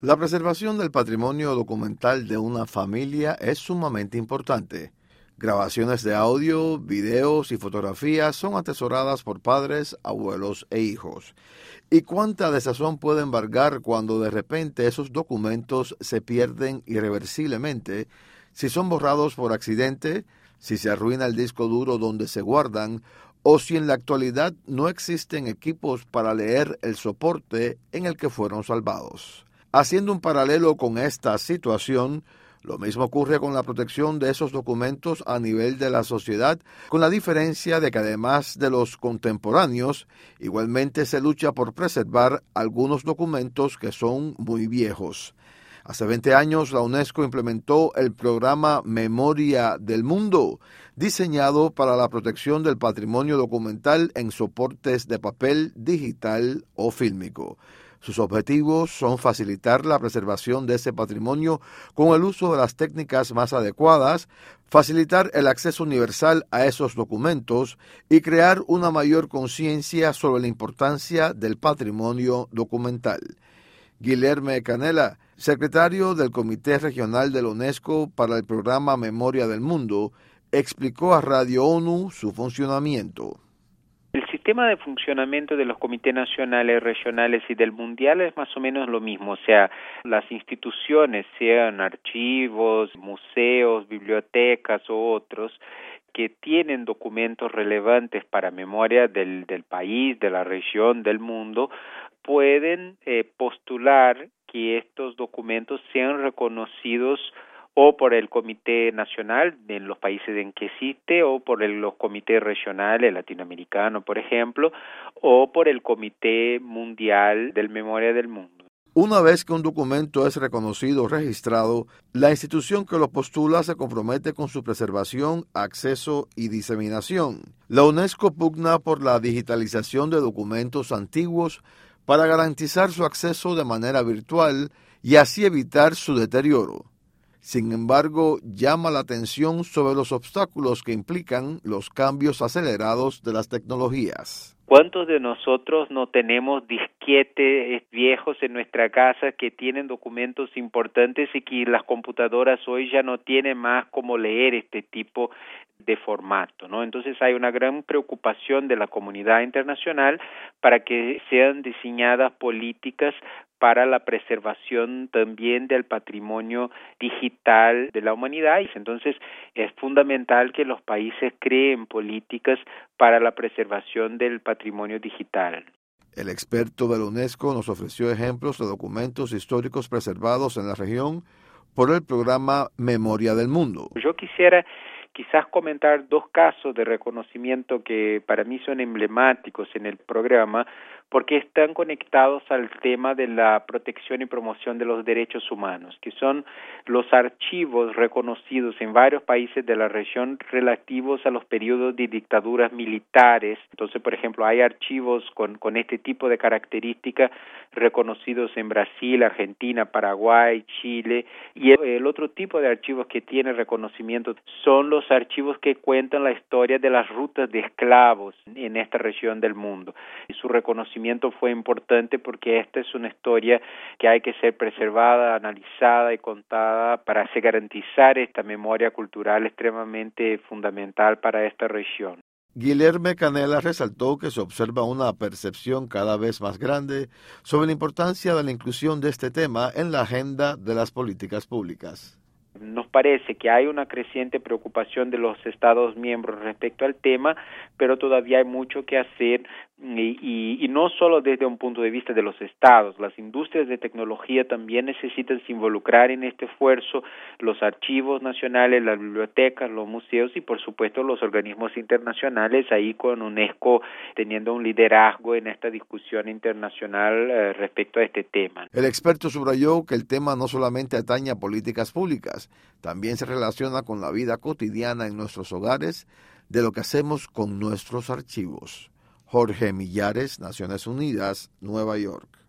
La preservación del patrimonio documental de una familia es sumamente importante. Grabaciones de audio, videos y fotografías son atesoradas por padres, abuelos e hijos. ¿Y cuánta desazón puede embargar cuando de repente esos documentos se pierden irreversiblemente, si son borrados por accidente, si se arruina el disco duro donde se guardan, o si en la actualidad no existen equipos para leer el soporte en el que fueron salvados? Haciendo un paralelo con esta situación, lo mismo ocurre con la protección de esos documentos a nivel de la sociedad, con la diferencia de que además de los contemporáneos, igualmente se lucha por preservar algunos documentos que son muy viejos. Hace 20 años la UNESCO implementó el programa Memoria del Mundo, diseñado para la protección del patrimonio documental en soportes de papel, digital o fílmico. Sus objetivos son facilitar la preservación de ese patrimonio con el uso de las técnicas más adecuadas, facilitar el acceso universal a esos documentos y crear una mayor conciencia sobre la importancia del patrimonio documental. Guilherme Canella, secretario del Comité Regional de la UNESCO para el programa Memoria del Mundo, explicó a Radio ONU su funcionamiento. El sistema de funcionamiento de los comités nacionales, regionales y del mundial es más o menos lo mismo, o sea, las instituciones, sean archivos, museos, bibliotecas u otros, que tienen documentos relevantes para memoria del país, de la región, del mundo, pueden postular que estos documentos sean reconocidos o por el Comité Nacional en los países en que existe, o por los comités regionales, latinoamericanos, por ejemplo, o por el Comité Mundial del Memoria del Mundo. Una vez que un documento es reconocido o registrado, la institución que lo postula se compromete con su preservación, acceso y diseminación. La UNESCO pugna por la digitalización de documentos antiguos para garantizar su acceso de manera virtual y así evitar su deterioro. Sin embargo, llama la atención sobre los obstáculos que implican los cambios acelerados de las tecnologías. ¿Cuántos de nosotros no tenemos disquetes viejos en nuestra casa que tienen documentos importantes y que las computadoras hoy ya no tienen más cómo leer este tipo de formato, ¿no? Entonces hay una gran preocupación de la comunidad internacional para que sean diseñadas políticas para la preservación también del patrimonio digital de la humanidad. Entonces es fundamental que los países creen políticas para la preservación del patrimonio digital. El experto de la UNESCO nos ofreció ejemplos de documentos históricos preservados en la región por el programa Memoria del Mundo. Yo quisiera quizás comentar dos casos de reconocimiento que para mí son emblemáticos en el programa, porque están conectados al tema de la protección y promoción de los derechos humanos, que son los archivos reconocidos en varios países de la región relativos a los periodos de dictaduras militares. Entonces, por ejemplo, hay archivos con este tipo de características reconocidos en Brasil, Argentina, Paraguay, Chile, y el otro tipo de archivos que tiene reconocimiento son los archivos que cuentan la historia de las rutas de esclavos en esta región del mundo. Y su reconocimiento fue importante porque esta es una historia que hay que ser preservada, analizada y contada para garantizar esta memoria cultural extremadamente fundamental para esta región. Guilherme Canella resaltó que se observa una percepción cada vez más grande sobre la importancia de la inclusión de este tema en la agenda de las políticas públicas. Nos parece que hay una creciente preocupación de los Estados miembros respecto al tema, pero todavía hay mucho que hacer y no solo desde un punto de vista de los Estados. Las industrias de tecnología también necesitan se involucrar en este esfuerzo, los archivos nacionales, las bibliotecas, los museos y por supuesto los organismos internacionales, ahí con UNESCO teniendo un liderazgo en esta discusión internacional respecto a este tema. El experto subrayó que el tema no solamente atañe a políticas públicas, también se relaciona con la vida cotidiana en nuestros hogares, de lo que hacemos con nuestros archivos. Jorge Millares, Naciones Unidas, Nueva York.